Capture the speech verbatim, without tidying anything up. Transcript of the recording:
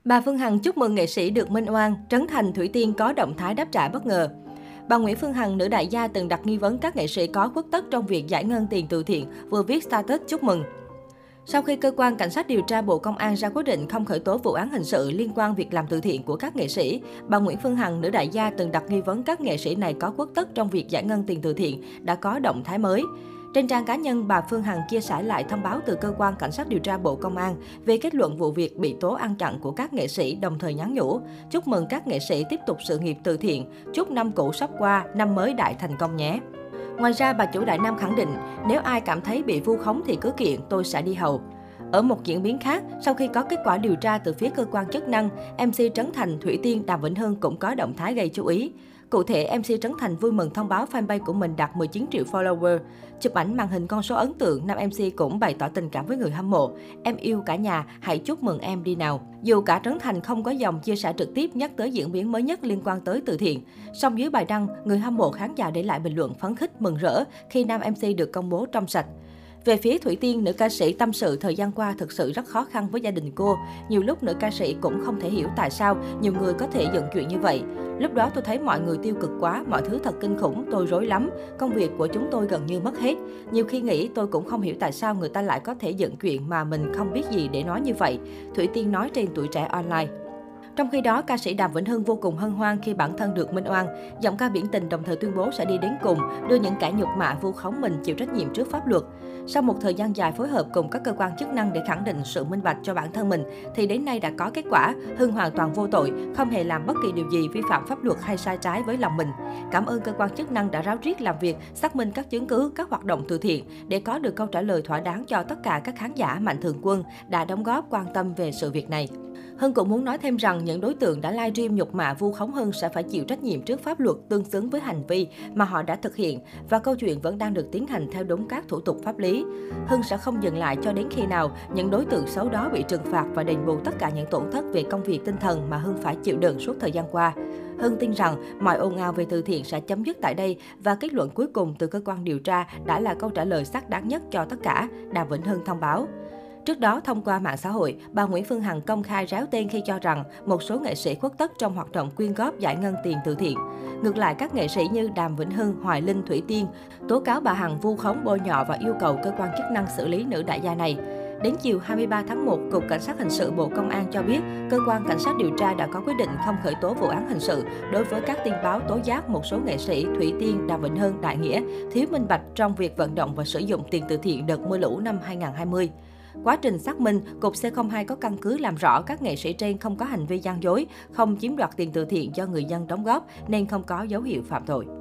Bà Phương Hằng chúc mừng nghệ sĩ được minh oan, Trấn Thành, Thủy Tiên có động thái đáp trả bất ngờ. Bà Nguyễn Phương Hằng, nữ đại gia từng đặt nghi vấn các nghệ sĩ có khuất tất trong việc giải ngân tiền từ thiện, vừa viết status chúc mừng. Sau khi cơ quan cảnh sát điều tra Bộ Công an ra quyết định không khởi tố vụ án hình sự liên quan việc làm từ thiện của các nghệ sĩ, bà Nguyễn Phương Hằng, nữ đại gia từng đặt nghi vấn các nghệ sĩ này có khuất tất trong việc giải ngân tiền từ thiện, đã có động thái mới. Trên trang cá nhân, bà Phương Hằng chia sẻ lại thông báo từ cơ quan cảnh sát điều tra Bộ Công an về kết luận vụ việc bị tố ăn chặn của các nghệ sĩ, đồng thời nhắn nhủ chúc mừng các nghệ sĩ tiếp tục sự nghiệp từ thiện, chúc năm cũ sắp qua, năm mới đại thành công nhé. Ngoài ra, bà chủ Đại Nam khẳng định, nếu ai cảm thấy bị vu khống thì cứ kiện, tôi sẽ đi hầu. Ở một diễn biến khác, sau khi có kết quả điều tra từ phía cơ quan chức năng, em xê Trấn Thành, Thủy Tiên, Đàm Vĩnh Hưng cũng có động thái gây chú ý. Cụ thể, em xê Trấn Thành vui mừng thông báo fanpage của mình đạt mười chín triệu follower. Chụp ảnh màn hình con số ấn tượng, nam em xê cũng bày tỏ tình cảm với người hâm mộ. Em yêu cả nhà, hãy chúc mừng em đi nào. Dù cả Trấn Thành không có dòng chia sẻ trực tiếp nhắc tới diễn biến mới nhất liên quan tới từ thiện, song dưới bài đăng, người hâm mộ khán giả để lại bình luận phấn khích mừng rỡ khi nam em xê được công bố trong sạch. Về phía Thủy Tiên, nữ ca sĩ tâm sự thời gian qua thực sự rất khó khăn với gia đình cô. Nhiều lúc nữ ca sĩ cũng không thể hiểu tại sao nhiều người có thể dựng chuyện như vậy. Lúc đó tôi thấy mọi người tiêu cực quá, mọi thứ thật kinh khủng, tôi rối lắm. Công việc của chúng tôi gần như mất hết. Nhiều khi nghĩ tôi cũng không hiểu tại sao người ta lại có thể dựng chuyện mà mình không biết gì để nói như vậy. Thủy Tiên nói trên Tuổi Trẻ Online. Trong khi đó, ca sĩ Đàm Vĩnh Hưng vô cùng hân hoan khi bản thân được minh oan. Giọng ca biển tình đồng thời tuyên bố sẽ đi đến cùng, đưa những kẻ nhục mạ vu khống mình chịu trách nhiệm trước pháp luật. Sau một thời gian dài phối hợp cùng các cơ quan chức năng để khẳng định sự minh bạch cho bản thân mình, thì đến nay đã có kết quả. Hưng hoàn toàn vô tội, không hề làm bất kỳ điều gì vi phạm pháp luật hay sai trái với lòng mình. Cảm ơn cơ quan chức năng đã ráo riết làm việc, xác minh các chứng cứ, các hoạt động từ thiện để có được câu trả lời thỏa đáng cho tất cả các khán giả mạnh thường quân đã đóng góp quan tâm về sự việc này. Hưng cũng muốn nói thêm rằng những đối tượng đã livestream nhục mạ vu khống Hưng sẽ phải chịu trách nhiệm trước pháp luật tương xứng với hành vi mà họ đã thực hiện và câu chuyện vẫn đang được tiến hành theo đúng các thủ tục pháp lý. Hưng sẽ không dừng lại cho đến khi nào những đối tượng xấu đó bị trừng phạt và đền bù tất cả những tổn thất về công việc tinh thần mà Hưng phải chịu đựng suốt thời gian qua. Hưng tin rằng mọi ồn ào về từ thiện sẽ chấm dứt tại đây và kết luận cuối cùng từ cơ quan điều tra đã là câu trả lời xác đáng nhất cho tất cả, Đàm Vĩnh Hưng thông báo. Trước đó, thông qua mạng xã hội, bà Nguyễn Phương Hằng công khai ráo tên khi cho rằng một số nghệ sĩ khuất tất trong hoạt động quyên góp giải ngân tiền từ thiện. Ngược lại, các nghệ sĩ như Đàm Vĩnh Hưng, Hoài Linh, Thủy Tiên tố cáo bà Hằng vu khống bôi nhọ và yêu cầu cơ quan chức năng xử lý nữ đại gia này. Đến chiều hai mươi ba tháng một, Cục Cảnh sát Hình sự Bộ Công an cho biết, cơ quan cảnh sát điều tra đã có quyết định không khởi tố vụ án hình sự đối với các tin báo tố giác một số nghệ sĩ Thủy Tiên, Đàm Vĩnh Hưng, Đại Nghĩa thiếu minh bạch trong việc vận động và sử dụng tiền từ thiện đợt mưa lũ năm hai nghìn không trăm hai mươi. Quá trình xác minh, Cục C không hai có căn cứ làm rõ các nghệ sĩ trên không có hành vi gian dối, không chiếm đoạt tiền từ thiện do người dân đóng góp nên không có dấu hiệu phạm tội.